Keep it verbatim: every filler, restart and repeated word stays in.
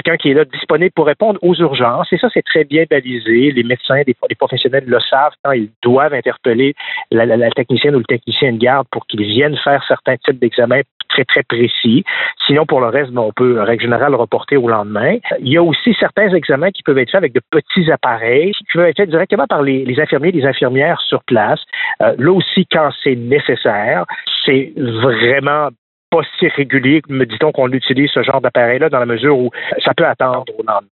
quelqu'un qui est là disponible pour répondre aux urgences. Et ça, c'est très bien balisé. Les médecins, les, les professionnels le savent quand ils doivent interpeller la, la, la technicienne ou le technicien de garde pour qu'ils viennent faire certains types d'examens très, très précis. Sinon, pour le reste, ben, on peut, en règle générale, reporter au lendemain. Il y a aussi certains examens qui peuvent être faits avec de petits appareils, qui peuvent être faits directement par les, les infirmiers et les infirmières sur place. Euh, là aussi, quand c'est nécessaire, c'est vraiment pas si régulier, me dit-on, qu'on utilise ce genre d'appareil-là dans la mesure où ça peut attendre au lendemain.